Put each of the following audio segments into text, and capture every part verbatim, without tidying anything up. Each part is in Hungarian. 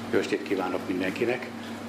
Jó estét kívánok mindenkinek!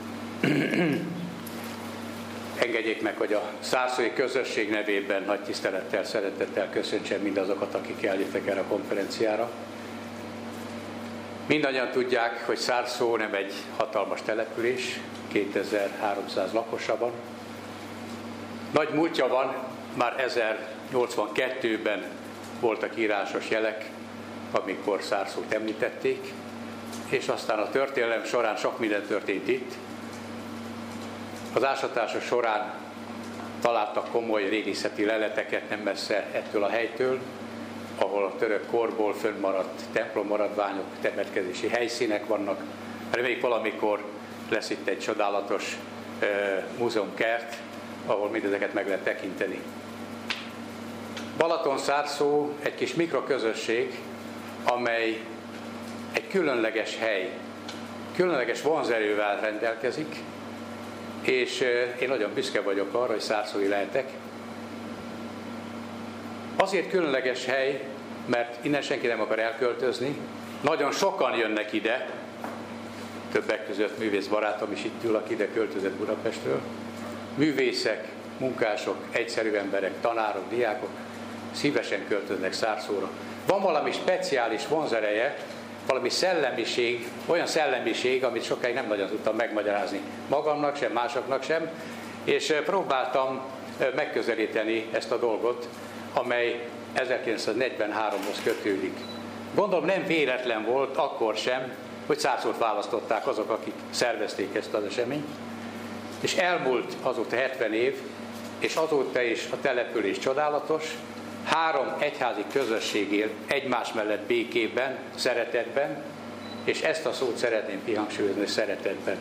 Engedjék meg, hogy a szárszói közösség nevében nagy tisztelettel, szeretettel köszöntsem mindazokat, akik eljöttek erre a konferenciára. Mindannyian tudják, hogy Szárszó nem egy hatalmas település, kétezer-háromszáz lakosa van. Nagy múltja van, már ezernyolcvankettőben voltak írásos jelek, amikor Szárszót említették, és aztán a történelem során sok minden történt itt. Az ásatások során találtak komoly régészeti leleteket nem messze ettől a helytől, ahol a török korból fönnmaradt templommaradványok, temetkezési helyszínek vannak. Reméljük valamikor lesz itt egy csodálatos uh, múzeumkert, ahol mindezeket meg lehet tekinteni. Balatonszárszó egy kis mikroközösség, amely egy különleges hely, különleges vonzerővel rendelkezik, és én nagyon büszke vagyok arra, hogy szárszói lehetek. Azért különleges hely, mert innen senki nem akar elköltözni. Nagyon sokan jönnek ide, többek között művész barátom is itt ül, aki ide költözött Budapestről. Művészek, munkások, egyszerű emberek, tanárok, diákok szívesen költöznek Szárszóra. Van valami speciális vonzereje, valami szellemiség, olyan szellemiség, amit sokáig nem nagyon tudtam megmagyarázni magamnak sem, másoknak sem, és próbáltam megközelíteni ezt a dolgot, amely ezerkilencszáznegyvenháromhoz kötődik. Gondolom nem véletlen volt akkor sem, hogy Szárszót választották azok, akik szervezték ezt az eseményt, és elmúlt azóta hetven év, és azóta is a település csodálatos, három egyházi közösség él egymás mellett békében, szeretetben, és ezt a szót szeretném kihangsúlyozni, szeretetben.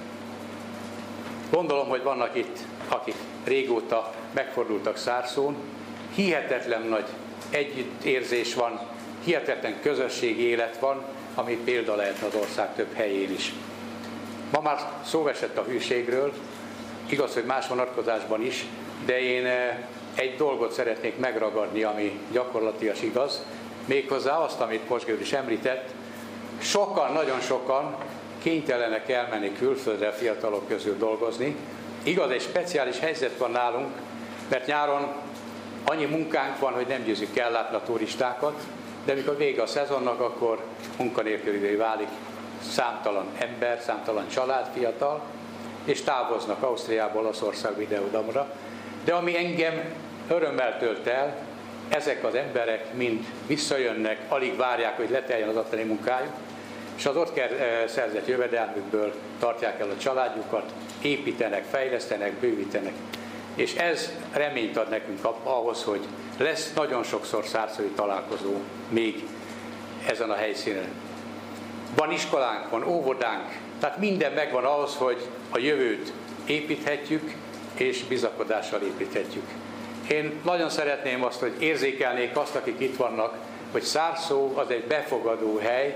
Gondolom, hogy vannak itt, akik régóta megfordultak Szárszón, hihetetlen nagy együttérzés van, hihetetlen közösségi élet van, ami példa lehet az ország több helyén is. Ma már szó esett a hűségről, igaz, hogy más vonatkozásban is, de én egy dolgot szeretnék megragadni, ami gyakorlatilag igaz, méghozzá azt, amit Mosgőr is említett, sokan, nagyon sokan kénytelenek elmenni külföldre fiatalok közül dolgozni. Igaz, egy speciális helyzet van nálunk, mert nyáron annyi munkánk van, hogy nem győzünk ellátni a turistákat, de amikor vége a szezonnak, akkor munkanélkülivé válik számtalan ember, számtalan család, fiatal, és távoznak Ausztriából, Olaszországba, ide-oda. De ami engem örömmel tölt el, ezek az emberek mind visszajönnek, alig várják, hogy leteljen az ottani munkájuk, és az ott szerzett jövedelmükből tartják el a családjukat, építenek, fejlesztenek, bővítenek. És ez reményt ad nekünk ahhoz, hogy lesz nagyon sokszor szárszói találkozó még ezen a helyszínen. Van iskolánk, van óvodánk, tehát minden megvan ahhoz, hogy a jövőt építhetjük, és bizakodással építhetjük. Én nagyon szeretném azt, hogy érzékelnék azt, akik itt vannak, hogy Szárszó az egy befogadó hely,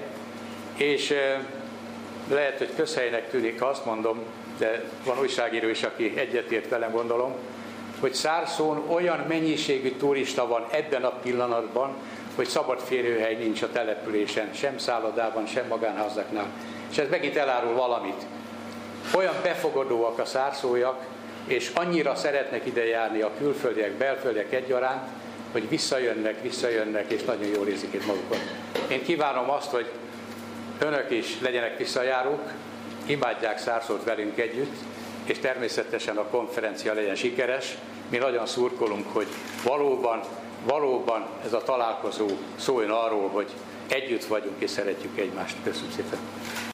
és lehet, hogy közhelynek tűnik, ha azt mondom, de van újságíró is, aki egyetért velem, gondolom, hogy Szárszón olyan mennyiségű turista van ebben a pillanatban, hogy szabad férőhely nincs a településen, sem szállodában, sem magánházaknál. És ez megint elárul valamit. Olyan befogadóak a szárszóiak, és annyira szeretnek ide járni a külföldiek, belföldiek egyaránt, hogy visszajönnek, visszajönnek, és nagyon jól érzik itt magukat. Én kívánom azt, hogy önök is legyenek visszajárók, imádják Szárszót velünk együtt, és természetesen a konferencia legyen sikeres. Mi nagyon szurkolunk, hogy valóban, valóban ez a találkozó szóljon arról, hogy együtt vagyunk és szeretjük egymást. Köszönöm szépen!